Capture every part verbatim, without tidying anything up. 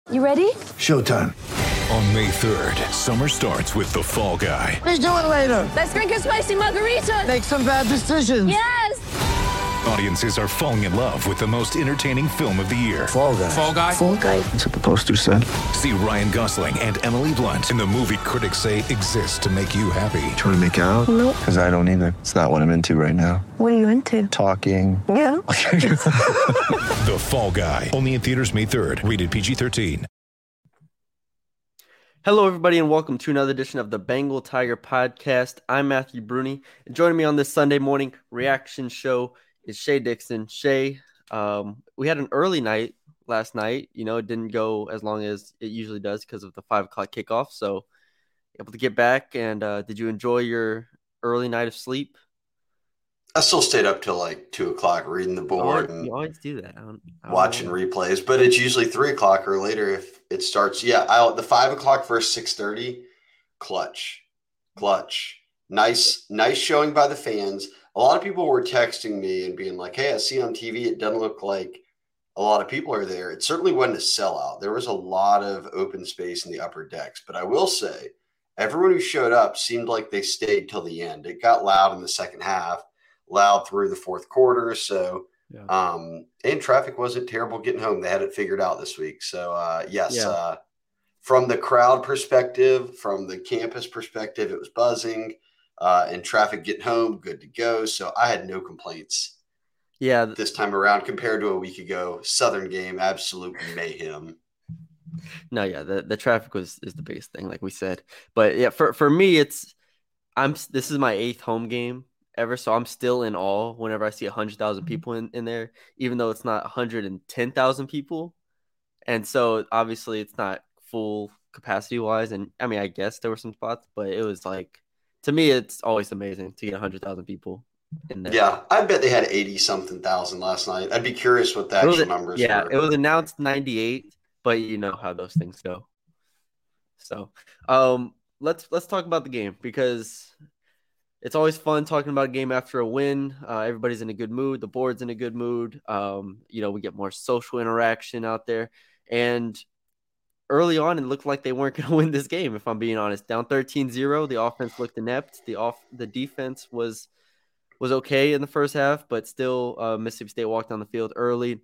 You ready? Showtime. On May third, summer starts with The Fall Guy. Let's do it later. Let's drink a spicy margarita. Make some bad decisions. Yes! Audiences are falling in love with the most entertaining film of the year. Fall Guy. Fall Guy? Fall Guy. That's what the poster said. See Ryan Gosling and Emily Blunt in the movie critics say exists to make you happy. Trying to make it out? Nope. Because I don't either. It's not what I'm into right now. What are you into? Talking. Yeah. The Fall Guy. Only in theaters May third. Rated P G thirteen. Hello, everybody, and welcome to another edition of the Bengal Tiger Podcast. I'm Matthew Bruni, and joining me on this Sunday morning reaction show is Shay Dixon. Shay, um, we had an early night last night. You know, it didn't go as long as it usually does because of the five o'clock kickoff. So, able to get back. And uh, did you enjoy your early night of sleep? I still stayed up till like two o'clock reading the board you and always do that. I don't, I don't watching know. replays, but it's usually three o'clock or later if it starts. Yeah, I, the five o'clock versus six thirty, clutch, clutch. Nice, nice showing by the fans. A lot of people were texting me and being like, "Hey, I see on T V. It doesn't look like a lot of people are there." It certainly wasn't a sellout. There was a lot of open space in the upper decks, but I will say, everyone who showed up seemed like they stayed till the end. It got loud in the second half. Loud through the fourth quarter. So, Yeah. um, and traffic wasn't terrible getting home. They had it figured out this week. So, uh, yes, Yeah. uh, from the crowd perspective, from the campus perspective, it was buzzing, uh, and traffic getting home, good to go. So I had no complaints Yeah, th- this time around compared to a week ago. Southern game, absolute mayhem. no, yeah, the, the traffic was is the biggest thing, like we said. But yeah, for for me, it's I'm this is my eighth home game ever, so I'm still in awe whenever I see a hundred thousand people in, in there, even though it's not a hundred and ten thousand people. And so obviously it's not full capacity wise. And I mean, I guess there were some spots, but it was like, to me, it's always amazing to get a hundred thousand people in there. Yeah, I bet they had eighty something thousand last night. I'd be curious what the It was- actual numbers yeah, were. it was announced ninety-eight, but you know how those things go. So, um, let's let's talk about the game, because it's always fun talking about a game after a win. Uh, everybody's in a good mood. The board's in a good mood. Um, you know, we get more social interaction out there. And early on, it looked like they weren't going to win this game, if I'm being honest. Down thirteen zero, the offense looked inept. The off the defense was was okay in the first half, but still uh, Mississippi State walked on the field early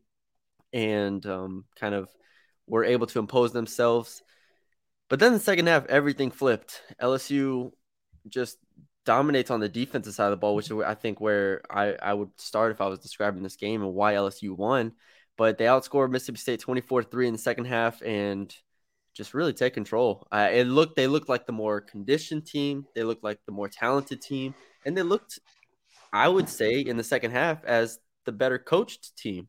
and um, kind of were able to impose themselves. But then the second half, everything flipped. L S U just dominates on the defensive side of the ball, which is I think where I, I would start if I was describing this game and why L S U won. But they outscored Mississippi State twenty-four to three in the second half and just really take control. Uh, it looked they looked like the more conditioned team. They looked like the more talented team. And they looked, I would say, in the second half as the better coached team.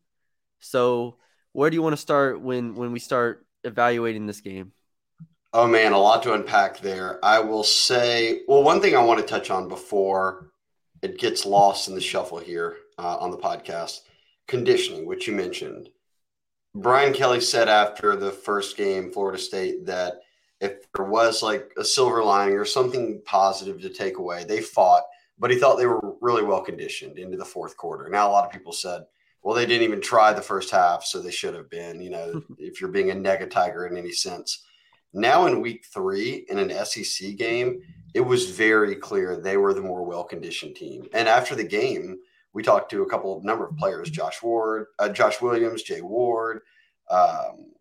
So where do you want to start when when we start evaluating this game? Oh, man, a lot to unpack there. I will say, well, one thing I want to touch on before it gets lost in the shuffle here uh, on the podcast, conditioning, which you mentioned. Brian Kelly said after the first game, Florida State, that if there was like a silver lining or something positive to take away, they fought, but he thought they were really well conditioned into the fourth quarter. Now, a lot of people said, well, they didn't even try the first half, so they should have been, you know, if you're being a nega tiger in any sense. Now in week three in an S E C game, it was very clear they were the more well-conditioned team. And after the game, we talked to a couple of number of players, Josh Ward, uh, Josh Williams, Jay Ward, um,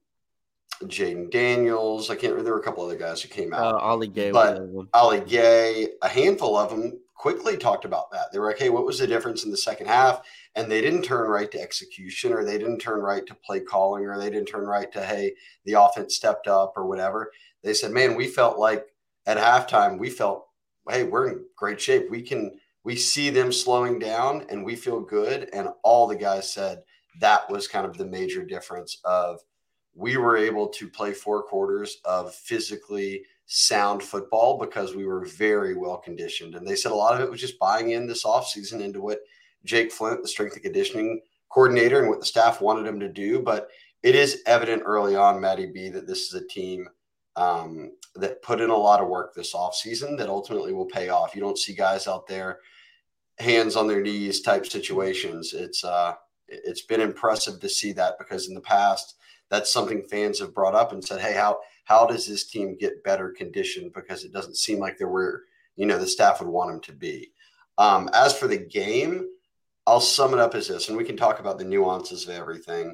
Jaden Daniels. I can't remember. There were a couple other guys who came out. Uh, Ollie Gay. But was the other one. Ollie Gay, a handful of them quickly talked about that. They were like, hey, what was the difference in the second half? And they didn't turn right to execution, or they didn't turn right to play calling, or they didn't turn right to, hey, the offense stepped up or whatever. They said, man, we felt like at halftime, we felt, hey, we're in great shape. We can, we see them slowing down and we feel good. And all the guys said that was kind of the major difference of we were able to play four quarters of physically sound football because we were very well conditioned. And they said a lot of it was just buying in this offseason into what Jake Flint, the strength and conditioning coordinator, and what the staff wanted him to do. But it is evident early on, Matty B, that this is a team um, that put in a lot of work this offseason that ultimately will pay off. You don't see guys out there hands on their knees type situations. It's uh, it's been impressive to see that, because in the past that's something fans have brought up and said, hey, how how does this team get better conditioned? Because it doesn't seem like they're where, you know, the staff would want them to be. Um, as for the game, I'll sum it up as this, and we can talk about the nuances of everything.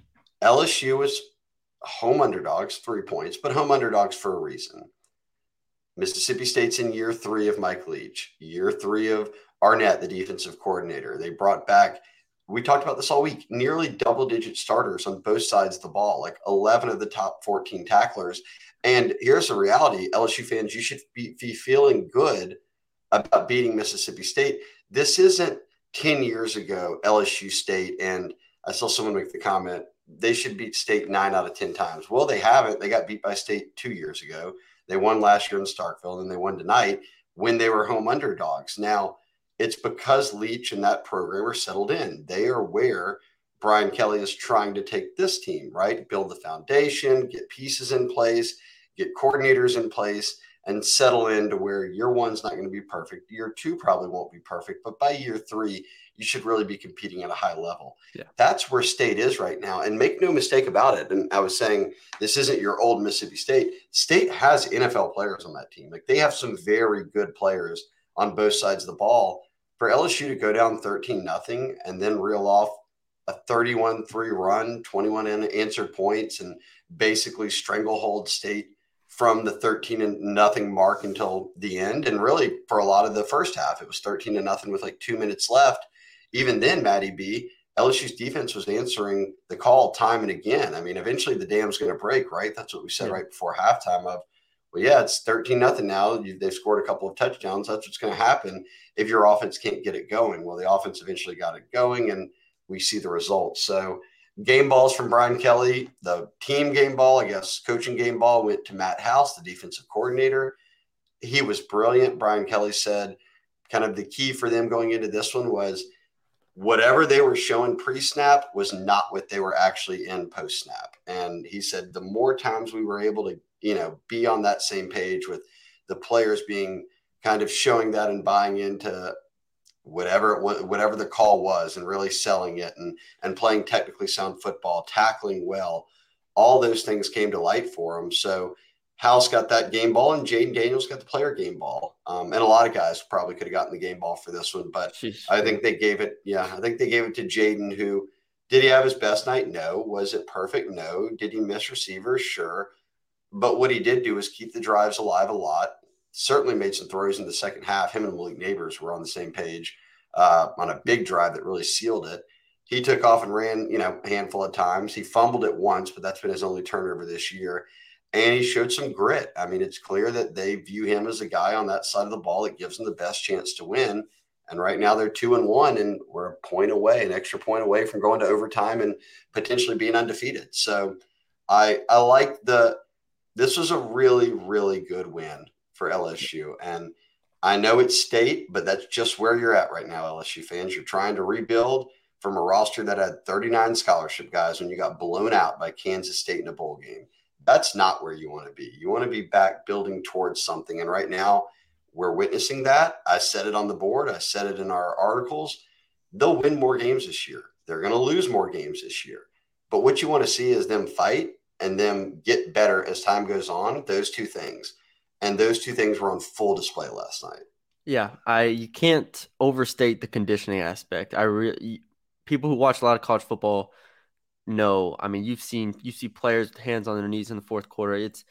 L S U was home underdogs, three points, but home underdogs for a reason. Mississippi State's in year three of Mike Leach, year three of Arnett, the defensive coordinator. They brought back, we talked about this all week, nearly double-digit starters on both sides of the ball, like eleven of the top fourteen tacklers. And here's the reality, L S U fans, you should be, be feeling good about beating Mississippi State. This isn't ten years ago, L S U State, and I saw someone make the comment, they should beat State nine out of ten times. Well, they haven't. They got beat by State two years ago. They won last year in Starkville, and they won tonight when they were home underdogs. Now, it's because Leach and that program are settled in. They are where Brian Kelly is trying to take this team, right? Build the foundation, get pieces in place, get coordinators in place, and settle into where year one's not going to be perfect. Year two probably won't be perfect, but by year three, you should really be competing at a high level. Yeah. That's where State is right now. And make no mistake about it. And I was saying, this isn't your old Mississippi State. State has N F L players on that team. Like, they have some very good players on both sides of the ball. For L S U to go down thirteen nothing and then reel off a thirty-one three run, twenty-one unanswered points, and basically stranglehold State from the thirteen nothing mark until the end. And really, for a lot of the first half, it was thirteen to nothing with like two minutes left. Even then, Matty B, L S U's defense was answering the call time and again. I mean, eventually the dam's going to break, right? That's what we said yeah. right before halftime of, well, yeah, it's thirteen nothing now. They've scored a couple of touchdowns. That's what's going to happen if your offense can't get it going. Well, the offense eventually got it going, and we see the results. So game balls from Brian Kelly. The team game ball, I guess, coaching game ball went to Matt House, the defensive coordinator. He was brilliant. Brian Kelly said kind of the key for them going into this one was whatever they were showing pre-snap was not what they were actually in post-snap. And he said the more times we were able to, you know, be on that same page with the players being kind of showing that and buying into whatever whatever the call was and really selling it and, and playing technically sound football, tackling well, all those things came to light for him. So House got that game ball and Jaden Daniels got the player game ball. Um, and a lot of guys probably could have gotten the game ball for this one, but Jeez. I think they gave it. Yeah, I think they gave it to Jaden, who did he have his best night? No. Was it perfect? No. Did he miss receivers? Sure. But what he did do is keep the drives alive a lot. Certainly made some throws in the second half. Him and Malik Neighbors were on the same page uh, on a big drive that really sealed it. He took off and ran, you know, a handful of times. He fumbled it once, but that's been his only turnover this year. And he showed some grit. I mean, it's clear that they view him as a guy on that side of the ball that gives them the best chance to win. And right now they're two and one, and we're a point away, an extra point away from going to overtime and potentially being undefeated. So I I like the – this was a really, really good win for L S U. And I know it's State, but that's just where you're at right now, L S U fans. You're trying to rebuild from a roster that had thirty-nine scholarship guys when you got blown out by Kansas State in a bowl game. That's not where you want to be. You want to be back building towards something. And right now we're witnessing that. I said it on the board. I said it in our articles. They'll win more games this year. They're going to lose more games this year. But what you want to see is them fight and them get better as time goes on, those two things. And those two things were on full display last night. Yeah, I you can't overstate the conditioning aspect. I really people who watch a lot of college football know. I mean, you've seen you see players with hands on their knees in the fourth quarter. It's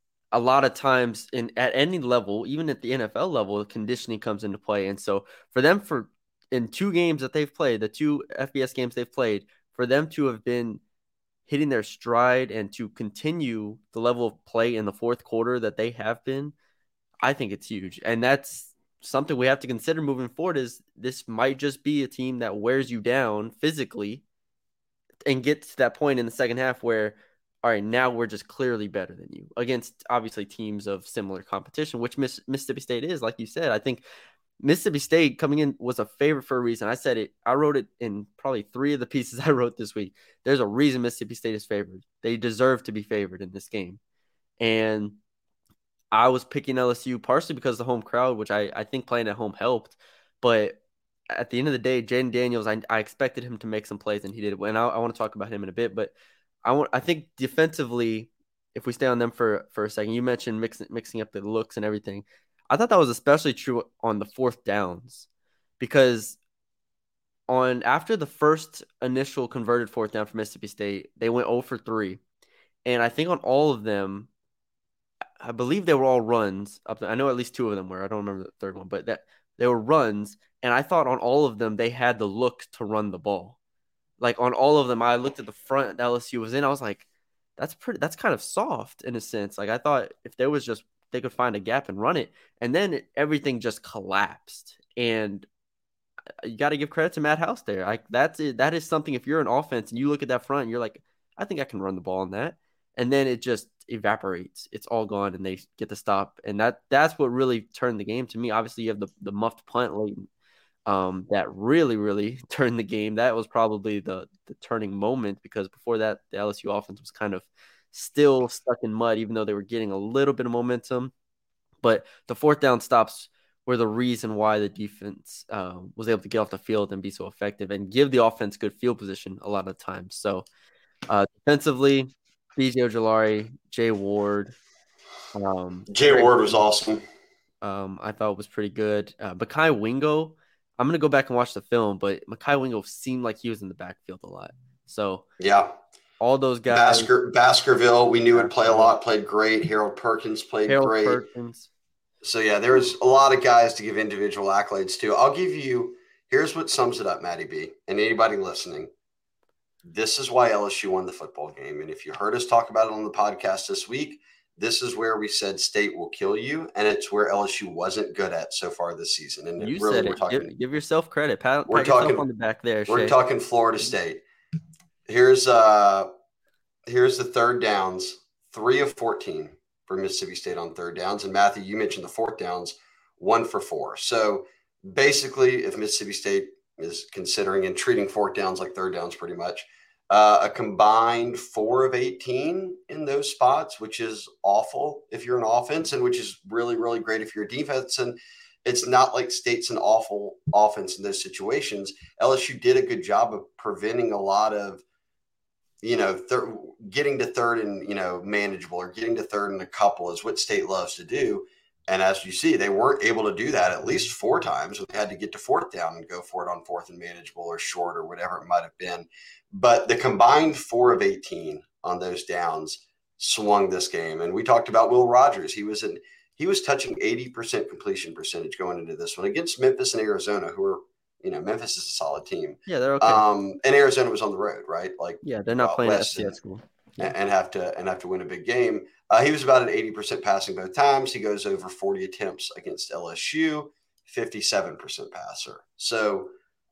a lot of times in at any level, even at the N F L level, conditioning comes into play. And so for them, for in two games that they've played, the two F B S games they've played, for them to have been hitting their stride and to continue the level of play in the fourth quarter that they have been, I think it's huge. And that's something we have to consider moving forward, is this might just be a team that wears you down physically and gets to that point in the second half where, all right, now we're just clearly better than you against obviously teams of similar competition, which Miss, Mississippi State is, like you said. I think Mississippi State coming in was a favorite for a reason. I said it. I wrote it in probably three of the pieces I wrote this week. There's a reason Mississippi State is favored. They deserve to be favored in this game. And I was picking L S U partially because of the home crowd, which I, I think playing at home helped. But at the end of the day, Jaden Daniels, I, I expected him to make some plays, and he did. And I, I want to talk about him in a bit. But I want. I think defensively, if we stay on them for, for a second, you mentioned mixing mixing up the looks and everything. I thought that was especially true on the fourth downs, because on after the first initial converted fourth down for Mississippi State, they went zero for three, and I think on all of them, I believe they were all runs. Up to, I know at least two of them were. I don't remember the third one, but that they were runs, and I thought on all of them they had the look to run the ball. Like on all of them, I looked at the front that L S U was in. I was like, that's pretty. That's kind of soft in a sense. Like I thought if there was just they could find a gap and run it, and then it, everything just collapsed. And you got to give credit to Matt House there. Like that's it. That is something. If you're an offense and you look at that front, and you're like, I think I can run the ball on that, and then it just evaporates. It's all gone, and they get the stop. And that that's what really turned the game to me. Obviously, you have the the muffed punt late. Um, that really, really turned the game. That was probably the the turning moment, because before that, the L S U offense was kind of still stuck in mud, even though they were getting a little bit of momentum. But the fourth down stops were the reason why the defense uh, was able to get off the field and be so effective and give the offense good field position a lot of times. So uh, defensively, B J Ojulari, Jay Ward. Um, Jay Ward was awesome. Um, I thought it was pretty good. Uh, Mekhi Wingo, I'm going to go back and watch the film, but Mekhi Wingo seemed like he was in the backfield a lot. So, yeah, all those guys. Basker, Baskerville, we knew would play a lot, played great. Harold Perkins played Harold great. Perkins. So, yeah, there was a lot of guys to give individual accolades to. I'll give you – here's what sums it up, Matty B, and anybody listening. This is why L S U won the football game. And if you heard us talk about it on the podcast this week, this is where we said State will kill you, and it's where L S U wasn't good at so far this season. And you really, said we're it. talking, give, give yourself credit. Pat, we're pat yourself talking on the back there. We're Shay. talking Florida State. Here's uh, here's the third downs, three of fourteen for Mississippi State on third downs. And Matthew, you mentioned the fourth downs, one for four. So basically, if Mississippi State is considering and treating fourth downs like third downs, pretty much. Uh, a combined four of eighteen in those spots, which is awful if you're an offense, and which is really, really great if you're a defense. And it's not like State's an awful offense in those situations. L S U did a good job of preventing a lot of, you know, thir- getting to third and, you know, manageable, or getting to third and a couple is what State loves to do. And as you see, they weren't able to do that at least four times. They had to get to fourth down and go for it on fourth and manageable or short or whatever it might have been. But the combined four of eighteen on those downs swung this game. And we talked about Will Rogers. He was in, he was touching eighty percent completion percentage going into this one against Memphis and Arizona, who are, you know, Memphis is a solid team. Yeah, they're okay. Um, and Arizona was on the road, right? Like, yeah, they're not playing at West F C S and, school. and, and have to and have to win a big game. Uh, he was about an eighty percent passing both times. He goes over forty attempts against L S U, fifty-seven percent passer. So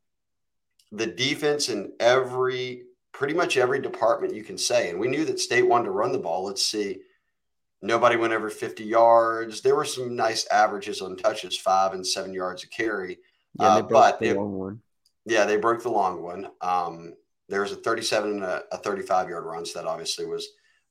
the defense in every, pretty much every department you can say, and we knew that State wanted to run the ball. Let's see. Nobody went over fifty yards. There were some nice averages on touches, five and seven yards a carry. Yeah, they uh, broke but the it, long one. Yeah, they broke the long one. Um, there was a thirty-seven and a, a thirty-five-yard run, so that obviously was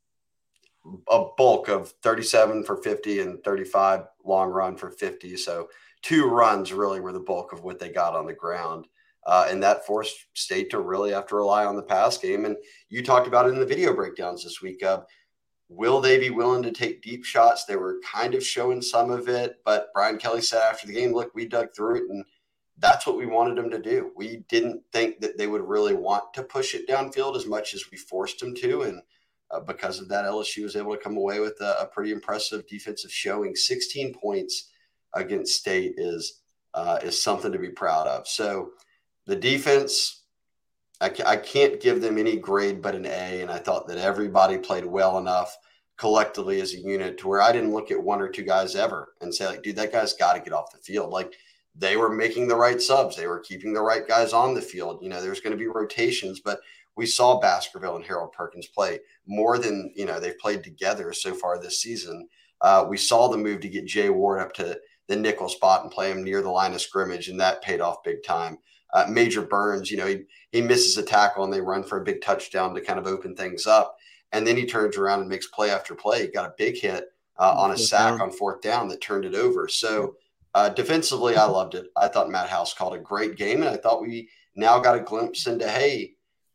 a bulk of thirty-seven for fifty and thirty-five long run for fifty. So two runs really were the bulk of what they got on the ground. Uh, and that forced State to really have to rely on the pass game. And you talked about it in the video breakdowns this week. Uh, will they be willing to take deep shots? They were kind of showing some of it, but Brian Kelly said after the game, look, we dug through it, and that's what we wanted them to do. We didn't think that they would really want to push it downfield as much as we forced them to. And uh, because of that, L S U was able to come away with a, a pretty impressive defensive showing. sixteen points against State is uh, is something to be proud of. So the defense, I, ca- I can't give them any grade but an A, and I thought that everybody played well enough collectively as a unit to where I didn't look at one or two guys ever and say, like, dude, that guy's got to get off the field. Like, they were making the right subs. They were keeping the right guys on the field. You know, there's going to be rotations, but we saw Baskerville and Harold Perkins play more than, you know, they've played together so far this season. Uh, we saw the move to get Jay Ward up to the nickel spot and play him near the line of scrimmage, and that paid off big time. Uh, Major Burns, you know, he, he misses a tackle and they run for a big touchdown to kind of open things up. And then he turns around and makes play after play. He got a big hit uh, on a sack on fourth down that turned it over. So uh, defensively, I loved it. I thought Matt House called a great game, and I thought we now got a glimpse into, hey,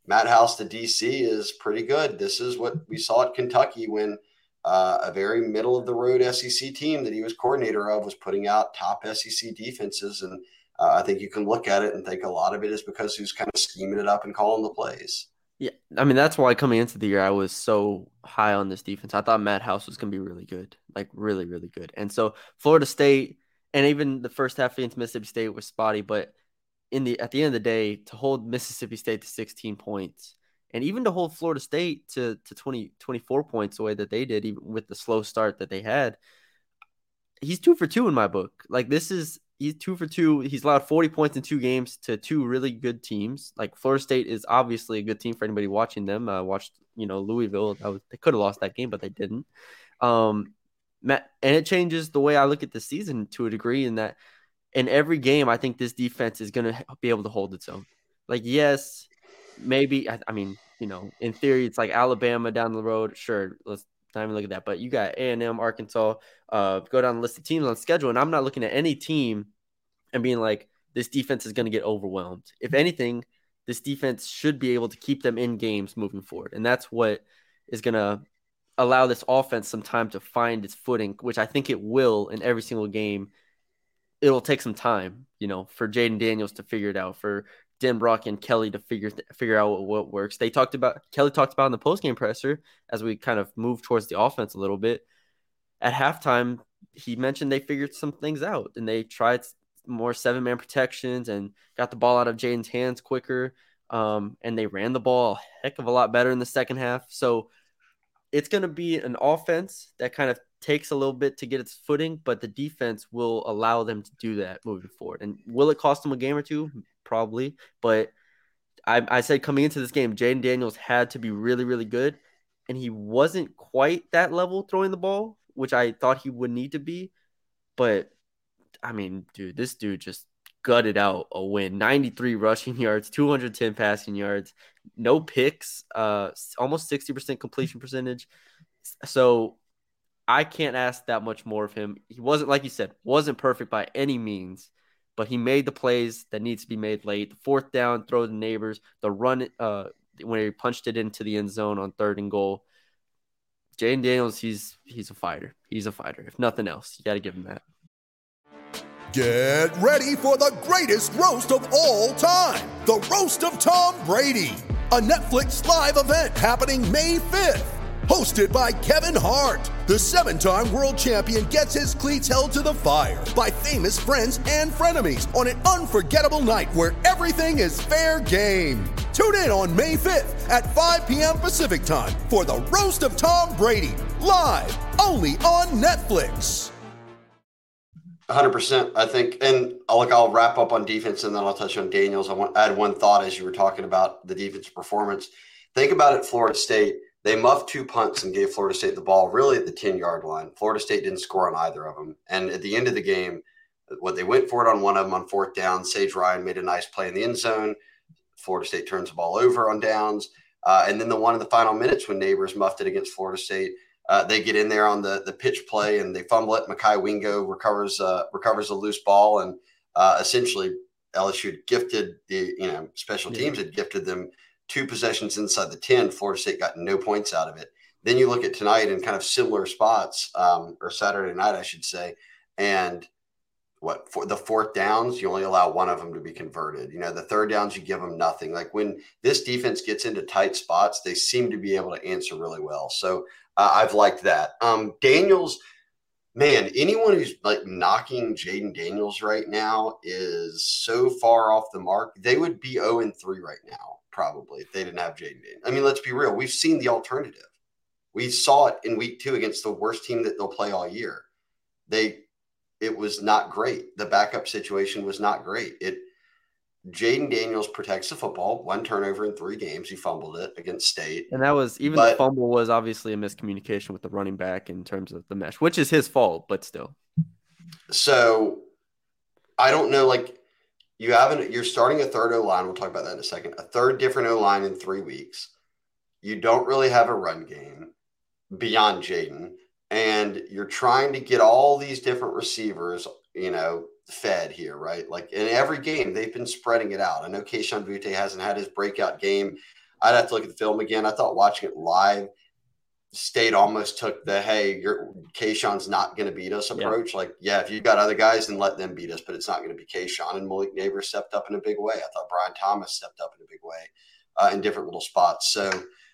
Matt House to D C is pretty good. This is what we saw at Kentucky when uh, a very middle of the road S E C team that he was coordinator of was putting out top S E C defenses. And uh, I think you can look at it and think a lot of it is because he was kind of scheming it up and calling the plays. Yeah, I mean, that's why coming into the year, I was so high on this defense. I thought Matt House was going to be really good, like really, really good. And so Florida State, and even the first half against Mississippi State was spotty, but in the at the end of the day, to hold Mississippi State to sixteen points, and even to hold Florida State to, to twenty, twenty-four points the way that they did, even with the slow start that they had, he's two for two in my book. Like, this is He's two for two. He's allowed forty points in two games to two really good teams. Like, Florida State is obviously a good team for anybody watching them. I uh, watched, you know, Louisville. That was, they could have lost that game, but they didn't. Um, Matt, and it changes the way I look at the season to a degree in that in every game, I think this defense is going to be able to hold its own. Like, yes, maybe, I, I mean, you know, in theory, it's like Alabama down the road. Sure, let's not even look at that. But you got A and M, Arkansas, uh, go down the list of teams on schedule, and I'm not looking at any team and being like, this defense is going to get overwhelmed. If anything, this defense should be able to keep them in games moving forward. And that's what is going to allow this offense some time to find its footing, which I think it will in every single game. It'll take some time, you know, for Jaden Daniels to figure it out, for Denbrock and Kelly to figure figure out what, what works. They talked about, Kelly talked about in the postgame presser, as we kind of move towards the offense a little bit. At halftime, he mentioned they figured some things out, and they tried more seven-man protections and got the ball out of Jaden's hands quicker. Um, and they ran the ball a heck of a lot better in the second half. So it's going to be an offense that kind of takes a little bit to get its footing, but the defense will allow them to do that moving forward. And will it cost them a game or two? Probably. But I, I said coming into this game, Jaden Daniels had to be really, really good. And he wasn't quite that level throwing the ball, which I thought he would need to be. But I mean, dude, this dude just gutted out a win. ninety-three rushing yards, two hundred ten passing yards, no picks, uh, almost sixty percent completion percentage. So I can't ask that much more of him. He wasn't, like you said, wasn't perfect by any means, but he made the plays that needs to be made late. The fourth down, throw to Neighbors, the run uh, when he punched it into the end zone on third and goal. Jaden Daniels, he's he's a fighter. He's a fighter. If nothing else, you got to give him that. Get ready for the greatest roast of all time, the Roast of Tom Brady, a Netflix live event happening May fifth. Hosted by Kevin Hart, the seven-time world champion gets his cleats held to the fire by famous friends and frenemies on an unforgettable night where everything is fair game. Tune in on May fifth at five p.m. Pacific time for the Roast of Tom Brady, live only on Netflix. one hundred percent, I think. And I'll, look, I'll wrap up on defense and then I'll touch on Daniels. I want to add one thought as you were talking about the defensive performance. Think about it, Florida State. They muffed two punts and gave Florida State the ball really at the ten-yard line. Florida State didn't score on either of them. And at the end of the game, what they went for it on one of them on fourth down, Sage Ryan made a nice play in the end zone. Florida State turns the ball over on downs. Uh, and then the one in the final minutes when Neighbors muffed it against Florida State, uh, they get in there on the, the pitch play and they fumble it. Mekhi Wingo recovers uh, recovers a loose ball. And uh, essentially L S U had gifted the, you know, special teams had gifted them two possessions inside the ten. Florida State got no points out of it. Then you look at tonight in kind of similar spots, um, or Saturday night, I should say. And what for the fourth downs, you only allow one of them to be converted. You know, the third downs, you give them nothing. Like when this defense gets into tight spots, they seem to be able to answer really well. So uh, I've liked that. Um, Daniels, man, anyone who's like knocking Jaden Daniels right now is so far off the mark. They would be oh and three right now, probably, if they didn't have Jaden Daniels. I mean, let's be real. We've seen the alternative. We saw it in week two against the worst team that they'll play all year. They, it was not great. The backup situation was not great. It, Jaden Daniels protects the football. One turnover in three games. He fumbled it against State. And that was, even but, the fumble was obviously a miscommunication with the running back in terms of the mesh, which is his fault, but still. So I don't know, like you haven't, you're starting a third O-line. We'll talk about that in a second. A third different O-line in three weeks. You don't really have a run game beyond Jaden. And you're trying to get all these different receivers, you know, fed here, right? Like in every game, they've been spreading it out. I know Kayshon Butte hasn't had his breakout game I'd have to look at the film again. I thought watching it live, State almost took the, hey, you're Kayshawn's not going to beat us approach. Yeah. Like, yeah, if you've got other guys, then let them beat us, but it's not going to be Kayshawn. And Malik Neighbors stepped up in a big way. I thought Brian Thomas stepped up in a big way uh, in different little spots. So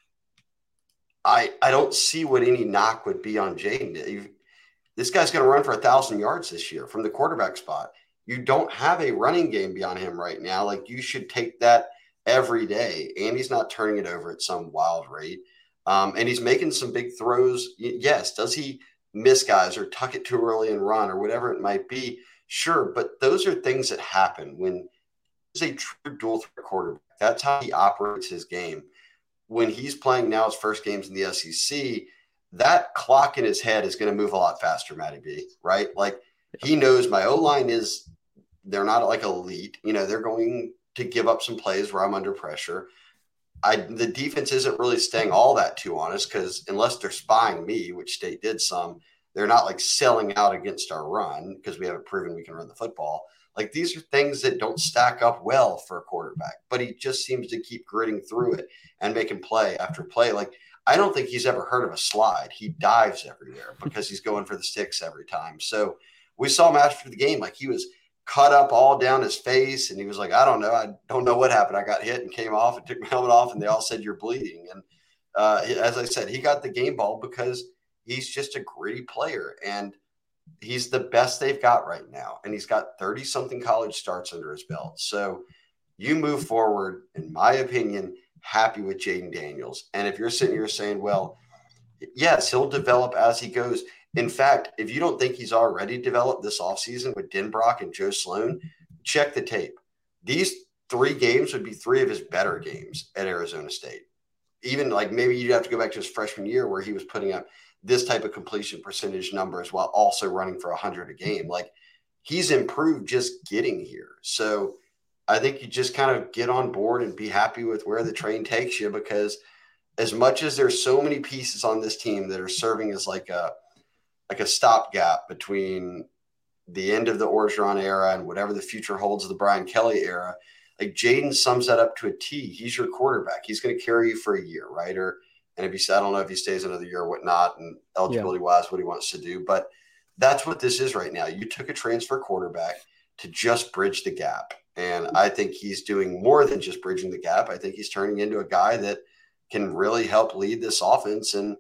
I I don't see what any knock would be on Jaden. This guy's going to run for a thousand yards this year from the quarterback spot. You don't have a running game beyond him right now. Like, you should take that every day. And he's not turning it over at some wild rate. Um, and he's making some big throws. Yes. Does he miss guys or tuck it too early and run or whatever it might be? Sure. But those are things that happen when he's a true dual threat quarterback. That's how he operates his game. When he's playing now his first games in the S E C, that clock in his head is going to move a lot faster, Matty B, right? Like, he knows my O-line is, they're not like elite. You know, they're going to give up some plays where I'm under pressure. I, the defense isn't really staying all that too honest, because unless they're spying me, which State did some, they're not like selling out against our run because we haven't proven we can run the football. Like, these are things that don't stack up well for a quarterback, but he just seems to keep gritting through it and making play after play. Like, I don't think he's ever heard of a slide. He dives everywhere because he's going for the sticks every time. So we saw him after the game, like, he was cut up all down his face, and he was like, I don't know. I don't know what happened. I got hit and came off and took my helmet off, and they all said you're bleeding. And uh, as I said, he got the game ball because he's just a gritty player, and he's the best they've got right now. And he's got thirty-something college starts under his belt. So you move forward, in my opinion, happy with Jaden Daniels. And if you're sitting here saying, well, yes, he'll develop as he goes. In fact, if you don't think he's already developed this offseason with Denbrock and Joe Sloan, check the tape. These three games would be three of his better games at Arizona State. Even like maybe you'd have to go back to his freshman year where he was putting up this type of completion percentage numbers while also running for one hundred a game. Like, he's improved just getting here. So I think you just kind of get on board and be happy with where the train takes you, because as much as there's so many pieces on this team that are serving as like a like a stopgap between the end of the Orgeron era and whatever the future holds of the Brian Kelly era, like, Jaden sums that up to a T. He's your quarterback. He's going to carry you for a year, right? Or, and if he said, I don't know if he stays another year or whatnot, and eligibility wise, what he wants to do, but that's what this is right now. You took a transfer quarterback to just bridge the gap. And I think he's doing more than just bridging the gap. I think he's turning into a guy that can really help lead this offense. And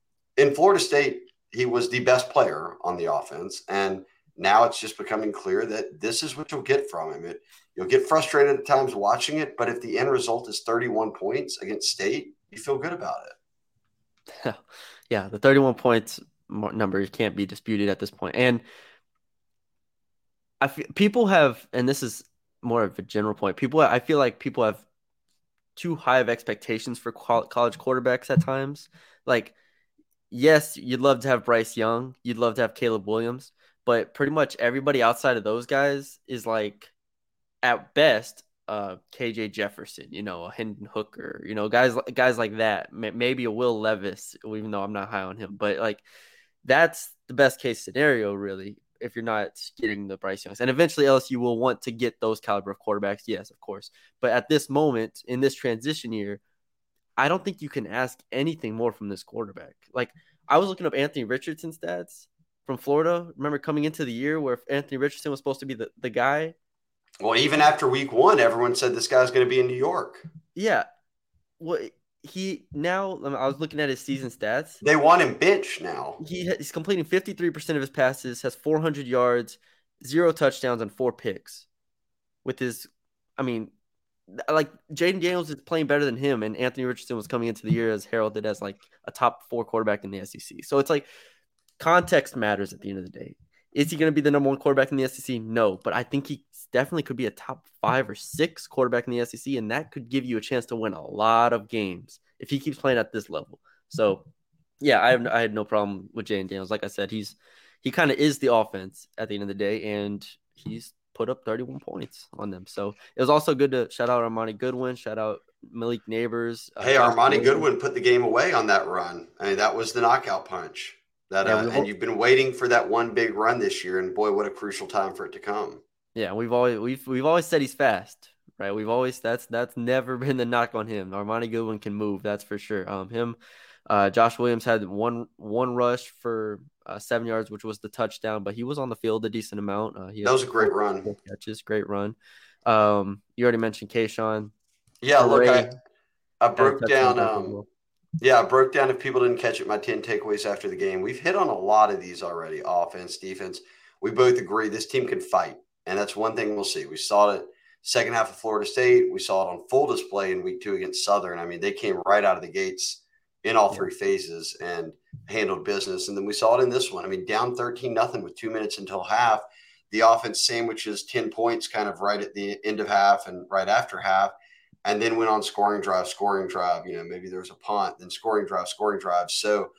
in Florida State, he was the best player on the offense. And now it's just becoming clear that this is what you'll get from him. It, you'll get frustrated at times watching it, but if the end result is thirty-one points against State, you feel good about it. Yeah, the thirty-one points number can't be disputed at this point. And I feel, people have, and this is more of a general point, people, I feel like people have too high of expectations for college quarterbacks at times. Like, yes, you'd love to have Bryce Young. You'd love to have Caleb Williams. But pretty much everybody outside of those guys is like, at best, uh, K J Jefferson, you know, a Hendon Hooker, you know, guys, guys like that. Maybe a Will Levis, even though I'm not high on him. But, like, that's the best case scenario, really, if you're not getting the Bryce Youngs. And eventually L S U will want to get those caliber of quarterbacks. Yes, of course. But at this moment, in this transition year, I don't think you can ask anything more from this quarterback. Like, I was looking up Anthony Richardson stats from Florida. Remember coming into the year where Anthony Richardson was supposed to be the, the guy? Well, even after week one, everyone said this guy's going to be in New York. Yeah. Well, he now, I was looking at his season stats. They want him bench now. He, he's completing fifty-three percent of his passes, has four hundred yards, zero touchdowns, and four picks. With his, I mean, like, Jaden Daniels is playing better than him, and Anthony Richardson was coming into the year as heralded as like a top four quarterback in the S E C. So it's like, context matters at the end of the day. Is he going to be the number one quarterback in the S E C? No, but I think he definitely could be a top five or six quarterback in the S E C, and that could give you a chance to win a lot of games if he keeps playing at this level. So, yeah, I have I had no problem with Jaden Daniels. Like I said, he's he kind of is the offense at the end of the day, and he's put up thirty-one points on them. So it was also good to shout out Armani Goodwin, shout out Malik Neighbors. Hey, uh, Armani Goodwin put the game away on that run. I mean, that was the knockout punch. That yeah, uh, and you've been waiting for that one big run this year, and boy, what a crucial time for it to come. Yeah, we've always we've we've always said he's fast, right? We've always that's that's never been the knock on him. Armani Goodwin can move, that's for sure. Um, him, uh, Josh Williams had one one rush for uh, seven yards, which was the touchdown, but he was on the field a decent amount. Uh, he that was a great run. Catches, great run. Um, you already mentioned Kayshawn. Yeah, look, Ray, I, I broke down. Um, well. Yeah, I broke down, if people didn't catch it, my ten takeaways after the game. We've hit on a lot of these already, offense, defense. We both agree this team can fight, and that's one thing we'll see. We saw it second half of Florida State. We saw it on full display in week two against Southern. I mean, they came right out of the gates in all three phases and handled business. And then we saw it in this one. I mean, down thirteen nothing with two minutes until half. The offense sandwiches ten points kind of right at the end of half and right after half. And then went on scoring drive, scoring drive, you know, maybe there was a punt, then scoring drive, scoring drive. So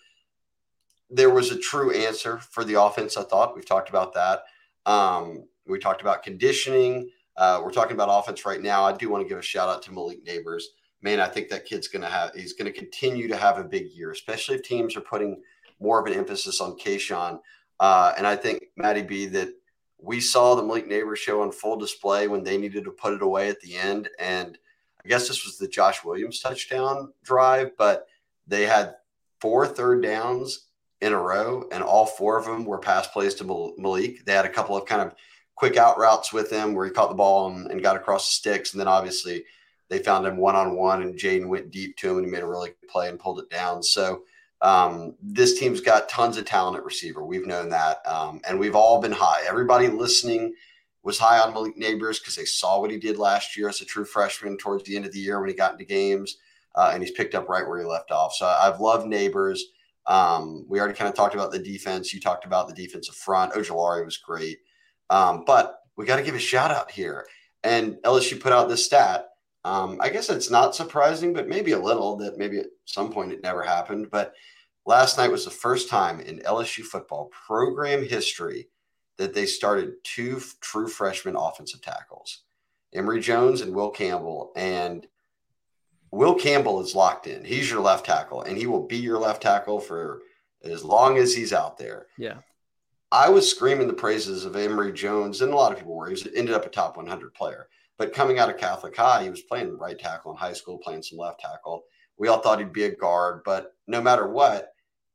there was a true answer for the offense, I thought. We've talked about that. Um, we talked about conditioning. Uh, we're talking about offense right now. I do want to give a shout out to Malik Neighbors. Man, I think that kid's going to have – he's going to continue to have a big year, especially if teams are putting more of an emphasis on Kayshawn. Uh, and I think, Maddie B., that we saw the Malik Neighbors show on full display when they needed to put it away at the end. And – I guess this was the Josh Williams touchdown drive, but they had four third downs in a row, and all four of them were pass plays to Malik. They had a couple of kind of quick out routes with him where he caught the ball and, and got across the sticks. And then obviously they found him one-on-one, and Jaden went deep to him, and he made a really good play and pulled it down. So um, this team's got tons of talent at receiver. We've known that, um, and we've all been high. Everybody listening was high on Malik Neighbors because they saw what he did last year as a true freshman towards the end of the year when he got into games, uh, and he's picked up right where he left off. So I've loved Neighbors. Um, we already kind of talked about the defense. You talked about the defensive front. Ojulari was great. Um, but we got to give a shout out here. And L S U put out this stat. Um, I guess it's not surprising, but maybe a little that maybe at some point it never happened. But last night was the first time in L S U football program history that they started two f- true freshman offensive tackles, Emory Jones and Will Campbell. And Will Campbell is locked in. He's your left tackle, and he will be your left tackle for as long as he's out there. Yeah. I was screaming the praises of Emory Jones, and a lot of people were. He was, ended up a top one hundred player. But coming out of Catholic High, he was playing right tackle in high school, playing some left tackle. We all thought he'd be a guard, but no matter what,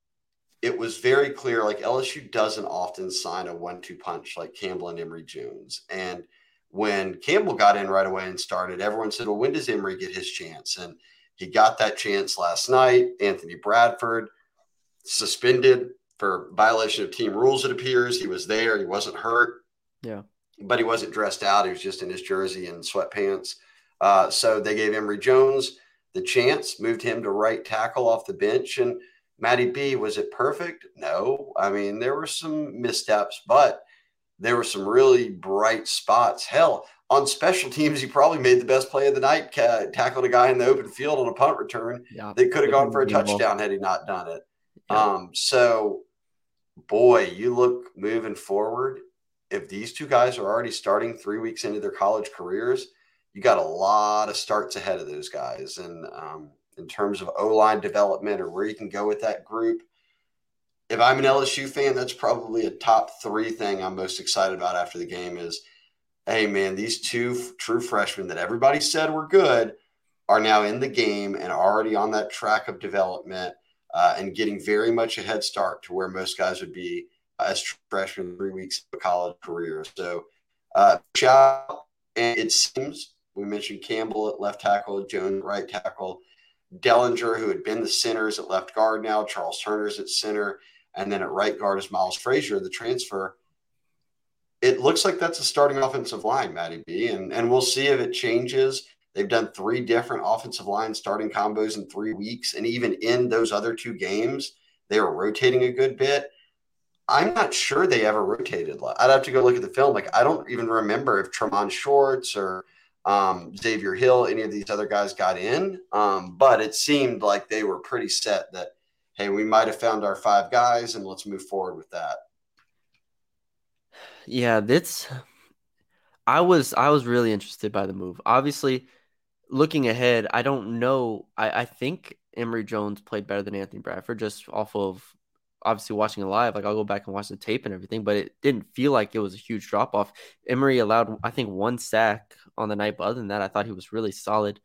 it was very clear, like L S U doesn't often sign a one two punch like Campbell and Emory Jones. And when Campbell got in right away and started, everyone said, well, when does Emory get his chance? And he got that chance last night. Anthony Bradford suspended for violation of team rules, it appears. He was there. He wasn't hurt. Yeah. But he wasn't dressed out. He was just in his jersey and sweatpants. Uh, so they gave Emory Jones the chance, moved him to right tackle off the bench. And Matty B, was it perfect? No. I mean, there were some missteps, but there were some really bright spots. Hell, on special teams, he probably made the best play of the night, ca- tackled a guy in the open field on a punt return. Yeah. They could have gone for a touchdown had he not done it. Yeah. Um, so, boy, you look moving forward. If these two guys are already starting three weeks into their college careers, you got a lot of starts ahead of those guys. And um, in terms of O-line development or where you can go with that group, if I'm an L S U fan, that's probably a top three thing I'm most excited about after the game is, hey, man, these two f- true freshmen that everybody said were good are now in the game and already on that track of development uh, and getting very much a head start to where most guys would be as freshmen three weeks of a college career. So, uh, shout out. And it seems we mentioned Campbell at left tackle, Jones at right tackle, Dellinger, who had been the centers at left guard now, Charles Turner's at center, and then at right guard is Miles Frazier, the transfer. It looks like that's a starting offensive line, Matty B, and, and we'll see if it changes. They've done three different offensive line starting combos in three weeks, and even in those other two games, they were rotating a good bit. I'm not sure they ever rotated. I'd have to go look at the film. Like, I don't even remember if Tremont Shorts or um, Xavier Hill, any of these other guys got in. Um, but it seemed like they were pretty set that, hey, we might have found our five guys and let's move forward with that. Yeah, that's I was I was really interested by the move. Obviously, looking ahead, I don't know. I, I think Emory Jones played better than Anthony Bradford just off of obviously watching it live, like I'll go back and watch the tape and everything, but it didn't feel like it was a huge drop off. Emory allowed, I think, one sack on the night, but other than that, I thought he was really solid.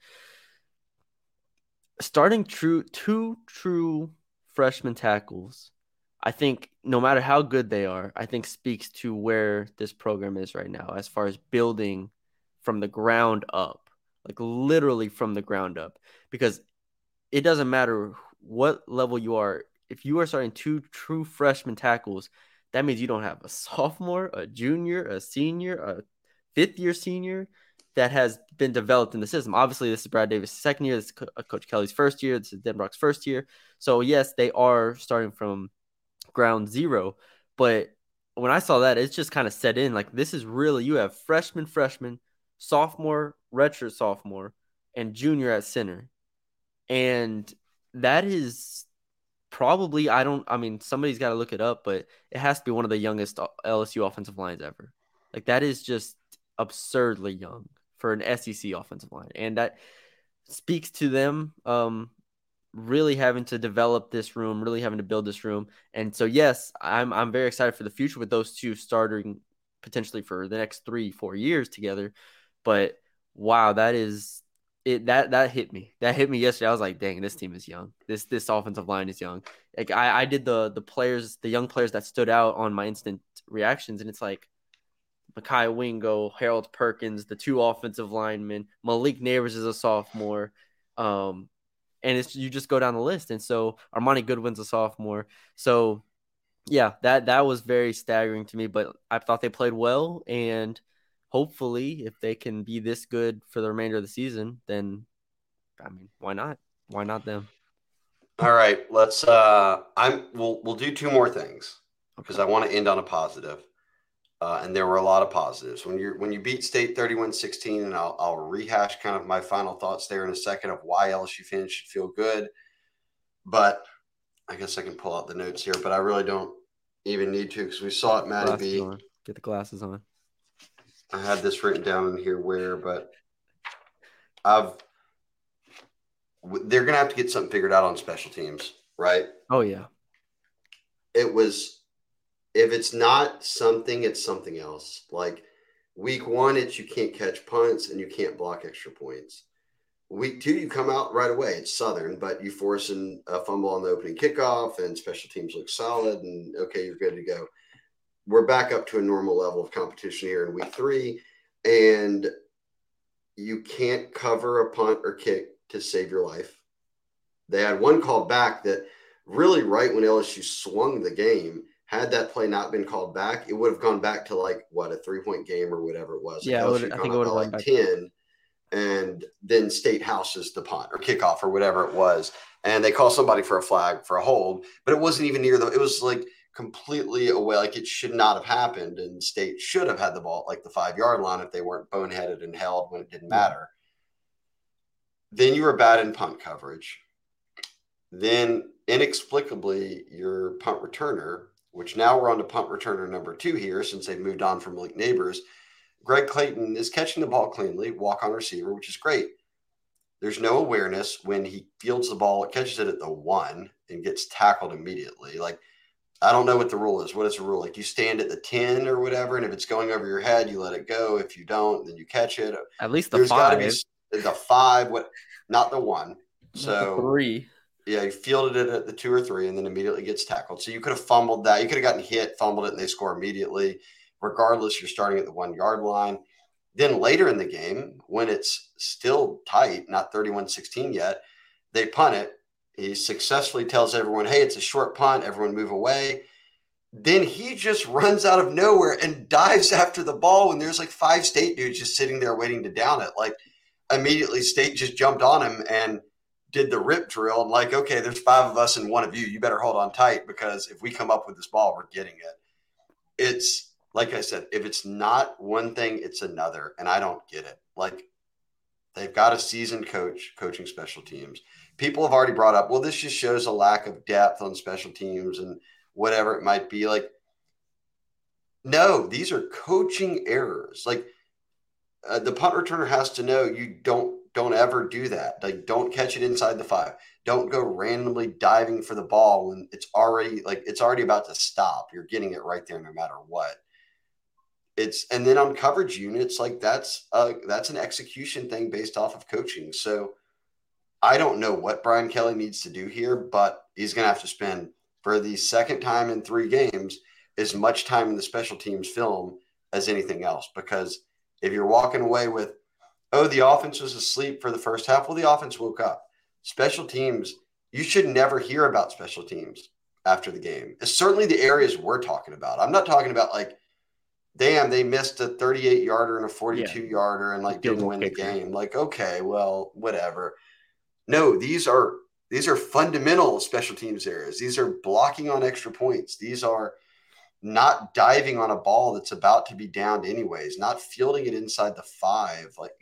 Starting true two true freshman tackles, I think no matter how good they are, I think speaks to where this program is right now as far as building from the ground up, like literally from the ground up, because it doesn't matter what level you are. If you are starting two true freshman tackles, that means you don't have a sophomore, a junior, a senior, a fifth year senior that has been developed in the system. Obviously, this is Brad Davis' second year. This is Coach Kelly's first year. This is Denbrock's first year. So, yes, they are starting from ground zero. But when I saw that, it's just kind of set in. Like, this is really – you have freshman, freshman, sophomore, redshirt sophomore, and junior at center. And that is probably – I don't – I mean, somebody's got to look it up, but it has to be one of the youngest L S U offensive lines ever. Like, that is just absurdly young for an S E C offensive line. And that speaks to them um, really having to develop this room, really having to build this room. And so, yes, I'm I'm very excited for the future with those two starting potentially for the next three, four years together. But, wow, that is it. That that hit me. That hit me yesterday. I was like, dang, this team is young. This this offensive line is young. Like I, I did the the players, the young players that stood out on my instant reactions, and it's like, Mekhi Wingo, Harold Perkins, the two offensive linemen, Malik Neighbors is a sophomore, um, and it's you just go down the list. And so Armani Goodwin's a sophomore. So, yeah, that that was very staggering to me. But I thought they played well, and hopefully, if they can be this good for the remainder of the season, then I mean, why not? Why not them? All right, let's. Uh, I'm. We'll we'll do two more things because okay. I want to end on a positive. Uh, and there were a lot of positives when you when you beat State thirty-one sixteen, and I'll, I'll rehash kind of my final thoughts there in a second of why L S U fans should feel good. But I guess I can pull out the notes here, but I really don't even need to because we saw it, Matty B. On. Get the glasses on. I had this written down in here where, but I've they're gonna have to get something figured out on special teams, right? Oh yeah, it was. If it's not something, it's something else. Like week one, it's you can't catch punts and you can't block extra points. Week two, you come out right away. It's Southern, but you force in a fumble on the opening kickoff and special teams look solid and, okay, you're good to go. We're back up to a normal level of competition here in week three, and you can't cover a punt or kick to save your life. They had one called back that really right when L S U swung the game, had that play not been called back, it would have gone back to like what a three-point game or whatever it was. Yeah, would, I think it would have like back. ten, and then State houses the punt or kickoff or whatever it was, and they call somebody for a flag for a hold, but it wasn't even near the. It was like completely away, like it should not have happened, and State should have had the ball at like the five-yard line if they weren't boneheaded and held when it didn't matter. Then you were bad in punt coverage. Then inexplicably, your punt returner, which now we're on to punt returner number two here since they've moved on from Malik Neighbors. Greg Clayton is catching the ball cleanly, walk on receiver, which is great. There's no awareness when he fields the ball, catches it at the one and gets tackled immediately. Like, I don't know what the rule is. What is the rule? Like you stand at the ten or whatever, and if it's going over your head, you let it go. If you don't, then you catch it. At least the There's five. There's got to be the five, what? Not the one. So the three. Yeah, he fielded it at the two or three and then immediately gets tackled. So you could have fumbled that. You could have gotten hit, fumbled it, and they score immediately. Regardless, you're starting at the one-yard line. Then later in the game, when it's still tight, not thirty-one sixteen yet, they punt it. He successfully tells everyone, hey, it's a short punt. Everyone move away. Then he just runs out of nowhere and dives after the ball when there's like five State dudes just sitting there waiting to down it. Like immediately State just jumped on him and did the rip drill. And like, okay, there's five of us and one of you. You better hold on tight because if we come up with this ball, we're getting it. It's like I said, if it's not one thing, it's another. And I don't get it. Like they've got a seasoned coach coaching special teams. People have already brought up, well, this just shows a lack of depth on special teams and whatever it might be. Like, no, these are coaching errors. Like uh, the punt returner has to know you don't, don't ever do that. Like, don't catch it inside the five. Don't go randomly diving for the ball when it's already like it's already about to stop. You're getting it right there no matter what. It's and then on coverage units, like that's uh that's an execution thing based off of coaching. So I don't know what Brian Kelly needs to do here, but he's going to have to spend for the second time in three games as much time in the special teams film as anything else. Because if you're walking away with, oh, the offense was asleep for the first half, well, the offense woke up. Special teams, you should never hear about special teams after the game. It's certainly the areas we're talking about. I'm not talking about like, damn, they missed a thirty-eight yarder and a forty-two yeah. yarder and like didn't win the game. Like, okay, well, whatever. No, these are these are fundamental special teams areas. These are blocking on extra points. These are not diving on a ball that's about to be downed anyways, not fielding it inside the five, like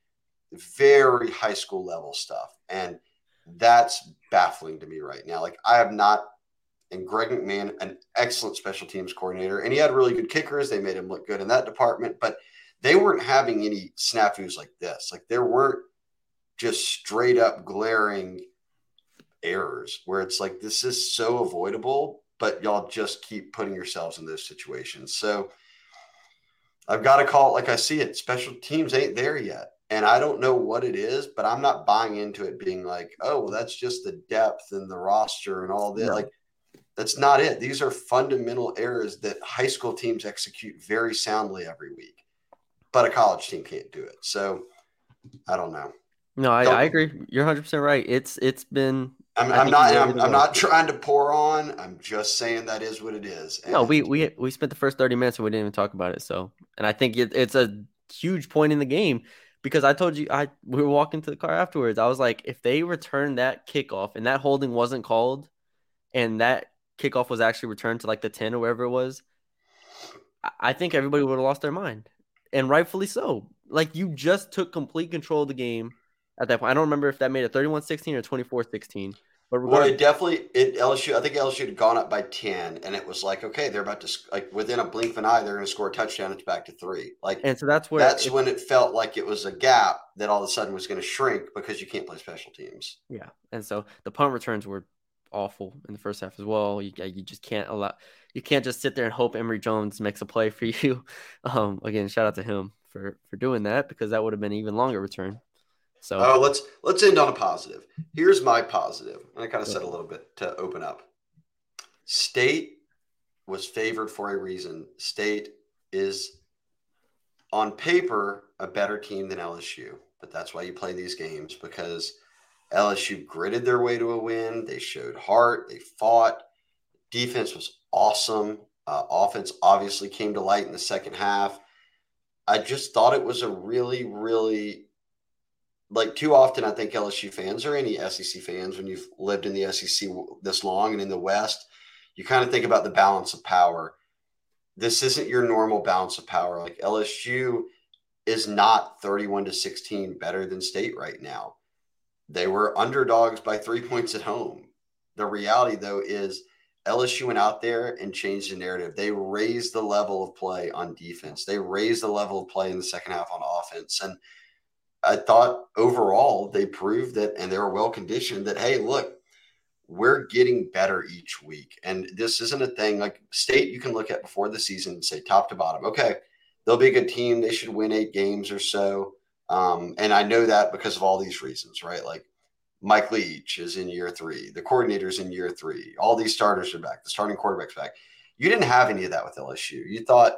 very high school level stuff. And that's baffling to me right now. Like I have not, and Greg McMahon, an excellent special teams coordinator, and he had really good kickers. They made him look good in that department, but they weren't having any snafus like this. Like there weren't just straight up glaring errors where it's like, this is so avoidable, but y'all just keep putting yourselves in those situations. So I've got to call it like I see it. Special teams ain't there yet. And I don't know what it is, but I'm not buying into it being like, oh, well, that's just the depth and the roster and all that. No. Like, that's not it. These are fundamental errors that high school teams execute very soundly every week, but a college team can't do it. So I don't know. No, I, I agree. You're one hundred percent right. It's it's been. I'm, I'm not. I'm, I'm not trying to pour on. I'm just saying that is what it is. And no, we we we spent the first thirty minutes and we didn't even talk about it. So, and I think it, it's a huge point in the game because I told you I we were walking to the car afterwards. I was like, if they return that kickoff and that holding wasn't called, and that kickoff was actually returned to like the ten or wherever it was, I think everybody would have lost their mind, and rightfully so. Like you just took complete control of the game. At that point, I don't remember if that made it thirty-one sixteen or twenty-four sixteen. But well, it definitely it L S U. I think L S U had gone up by ten, and it was like, okay, they're about to like within a blink of an eye, they're going to score a touchdown. It's back to three. Like, and so that's where that's it, when it felt like it was a gap that all of a sudden was going to shrink because you can't play special teams. Yeah, and so the punt returns were awful in the first half as well. You you just can't allow you can't just sit there and hope Emory Jones makes a play for you. Um, again, shout out to him for for doing that because that would have been an even longer return. So oh, let's let's end on a positive. Here's my positive, and I kind of said a little bit to open up. State was favored for a reason. State is on paper a better team than L S U, but that's why you play these games because L S U gritted their way to a win. They showed heart. They fought. Defense was awesome. Uh, offense obviously came to light in the second half. I just thought it was a really, really like too often, I think L S U fans or any S E C fans, when you've lived in the S E C this long and in the West, you kind of think about the balance of power. This isn't your normal balance of power. Like L S U is not thirty-one to sixteen better than State right now. They were underdogs by three points at home. The reality, though, is L S U went out there and changed the narrative. They raised the level of play on defense. They raised the level of play in the second half on offense. And I thought overall they proved that, and they were well conditioned that, hey, look, we're getting better each week. And this isn't a thing like State you can look at before the season and say top to bottom, okay, they'll be a good team. They should win eight games or so. Um, and I know that because of all these reasons, right? Like Mike Leach is in year three. The coordinator's in year three. All these starters are back. The starting quarterback's back. You didn't have any of that with L S U. You thought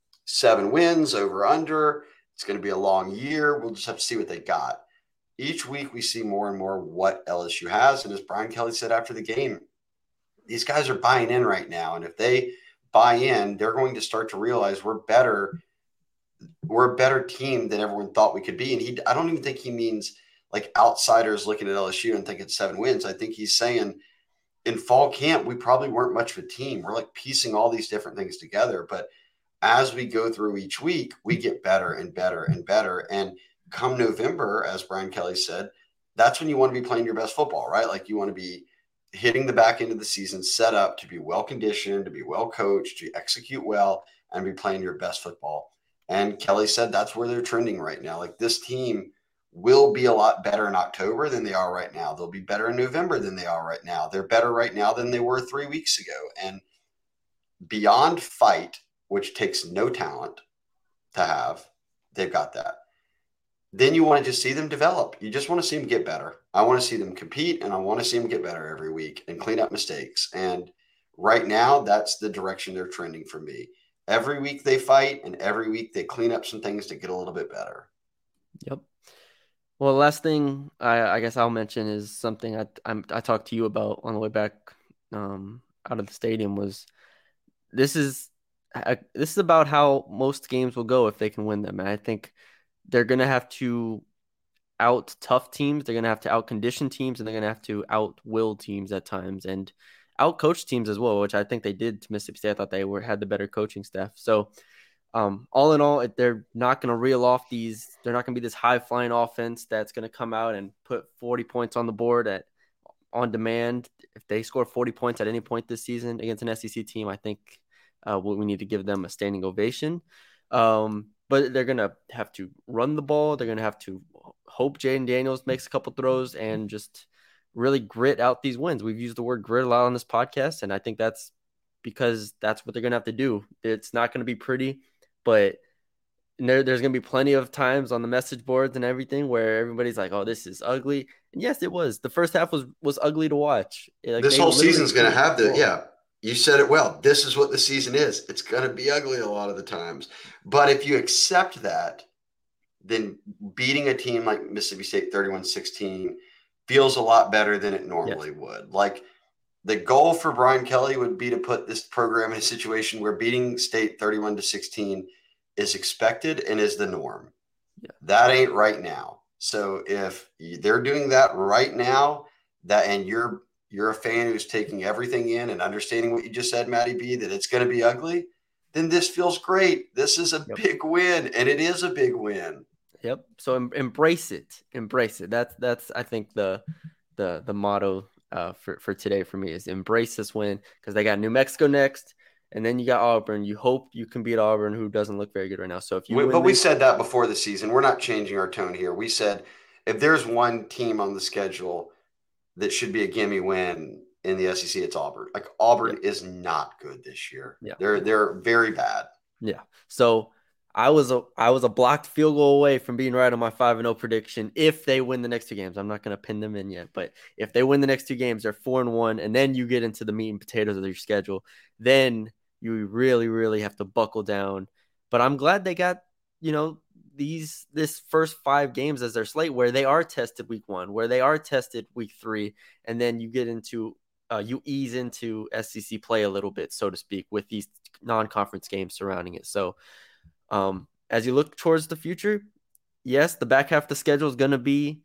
seven wins over under. It's going to be a long year. We'll just have to see what they got. Each week we see more and more what L S U has. And as Brian Kelly said after the game, these guys are buying in right now. And if they buy in, they're going to start to realize we're better. We're a better team than everyone thought we could be. And he, I don't even think he means like outsiders looking at L S U and think it's seven wins. I think he's saying in fall camp, we probably weren't much of a team. We're like piecing all these different things together. But as we go through each week, we get better and better and better. And come November, as Brian Kelly said, that's when you want to be playing your best football, right? Like you want to be hitting the back end of the season, set up to be well conditioned, to be well coached, to execute well, and be playing your best football. And Kelly said that's where they're trending right now. Like this team will be a lot better in October than they are right now. They'll be better in November than they are right now. They're better right now than they were three weeks ago. And beyond fight, which takes no talent to have, they've got that. Then you want to just see them develop. You just want to see them get better. I want to see them compete, and I want to see them get better every week and clean up mistakes. And right now, that's the direction they're trending for me. Every week they fight, and every week they clean up some things to get a little bit better. Yep. Well, the last thing I, I guess I'll mention is something I I'm, I talked to you about on the way back um, out of the stadium. Was this is this is about how most games will go if they can win them. And I think they're gonna have to out tough teams. They're gonna have to out condition teams, and they're gonna have to out will teams at times, and out coach teams as well, which I think they did to Mississippi State. I thought they were had the better coaching staff. So. Um, all in all, they're not going to reel off these. They're not going to be this high-flying offense that's going to come out and put forty points on the board at on demand. If they score forty points at any point this season against an S E C team, I think uh, we need to give them a standing ovation. Um, but they're going to have to run the ball. They're going to have to hope Jaden Daniels makes a couple throws and just really grit out these wins. We've used the word grit a lot on this podcast, and I think that's because that's what they're going to have to do. It's not going to be pretty. But there, there's going to be plenty of times on the message boards and everything where everybody's like, oh, this is ugly. And yes, it was. The first half was was ugly to watch. Like, this whole season's going to have the, yeah, you said it well. This is what the season is. It's going to be ugly a lot of the times. But if you accept that, then beating a team like Mississippi State thirty-one sixteen feels a lot better than it normally yes. would. Like, the goal for Brian Kelly would be to put this program in a situation where beating State thirty-one to sixteen is expected and is the norm. Yeah. That ain't right now. So if they're doing that right now, that and you're you're a fan who's taking everything in and understanding what you just said, Matty B, that it's going to be ugly, then this feels great. This is a yep. big win, and it is a big win. Yep. So em- embrace it. Embrace it. That's that's I think the the the motto uh, for for today for me is embrace this win, because they got New Mexico next. And then you got Auburn. You hope you can beat Auburn, who doesn't look very good right now. So if you, we, win but this- we said that before the season. We're not changing our tone here. We said if there's one team on the schedule that should be a gimme win in the S E C, it's Auburn. Like Auburn yeah. is not good this year. Yeah, they're they're very bad. Yeah. So I was a I was a blocked field goal away from being right on my five and zero prediction. If they win the next two games, I'm not going to pin them in yet, but if they win the next two games, they're four and one, and then you get into the meat and potatoes of your schedule. Then you really, really have to buckle down. But I'm glad they got, you know, these this first five games as their slate where they are tested week one, where they are tested week three, and then you get into uh, you ease into S E C play a little bit, so to speak, with these non-conference games surrounding it. So um, as you look towards the future, yes, the back half of the schedule is going to be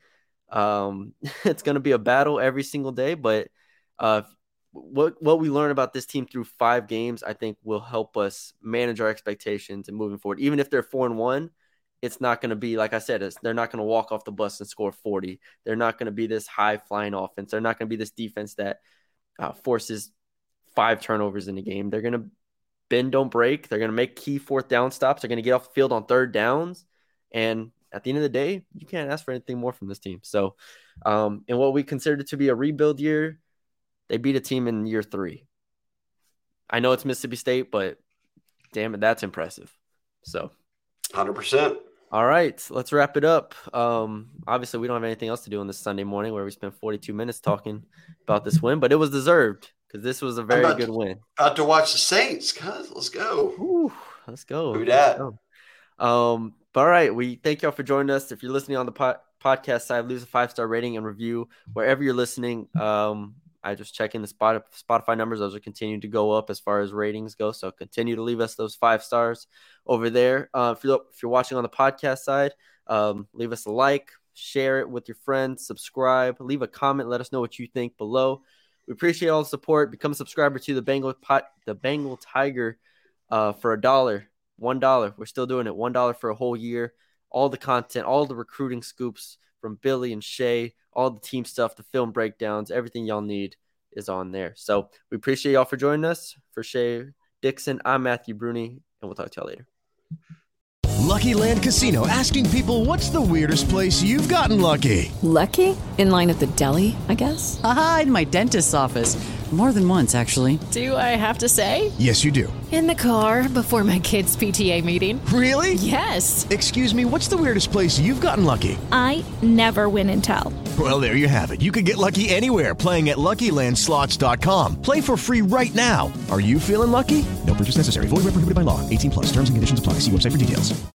um, it's going to be a battle every single day, but uh, What what we learn about this team through five games, I think, will help us manage our expectations and moving forward. Even if they're four and one, it's not going to be, like I said, it's, they're not going to walk off the bus and score forty. They're not going to be this high flying offense. They're not going to be this defense that uh, forces five turnovers in a game. They're going to bend, don't break. They're going to make key fourth down stops. They're going to get off the field on third downs. And at the end of the day, you can't ask for anything more from this team. So, um, in what we consider to be a rebuild year, they beat a team in year three. I know it's Mississippi State, but damn it, that's impressive. So, one hundred percent. All right, let's wrap it up. Um, obviously, we don't have anything else to do on this Sunday morning where we spent forty-two minutes talking about this win, but it was deserved because this was a very good to, win. About to watch the Saints, guys. Let's go. Ooh, let's go. Who dat? Um, but all right, we thank y'all for joining us. If you're listening on the po- podcast side, leave a five-star rating and review wherever you're listening. Um, I just check in the spot, Spotify numbers. Those are continuing to go up as far as ratings go. So continue to leave us those five stars over there. Uh, if, you're, if you're watching on the podcast side, um, leave us a like, share it with your friends, subscribe, leave a comment. Let us know what you think below. We appreciate all the support. Become a subscriber to the Bengal pot, the Bengal Tiger uh, for a dollar, one dollar. We're still doing it. One dollar for a whole year. All the content, all the recruiting scoops from Billy and Shay, all the team stuff, the film breakdowns, everything y'all need is on there. So we appreciate y'all for joining us. For Shay Dixon, I'm Matthew Bruni, and we'll talk to y'all later. Lucky Land Casino, asking people, what's the weirdest place you've gotten lucky? Lucky? In line at the deli, I guess? Aha, in my dentist's office. More than once, actually. Do I have to say? Yes, you do. In the car before my kids' P T A meeting. Really? Yes. Excuse me, what's the weirdest place you've gotten lucky? I never win and tell. Well, there you have it. You can get lucky anywhere, playing at Lucky Land Slots dot com. Play for free right now. Are you feeling lucky? No purchase necessary. Void where prohibited by law. eighteen plus. Terms and conditions apply. See website for details.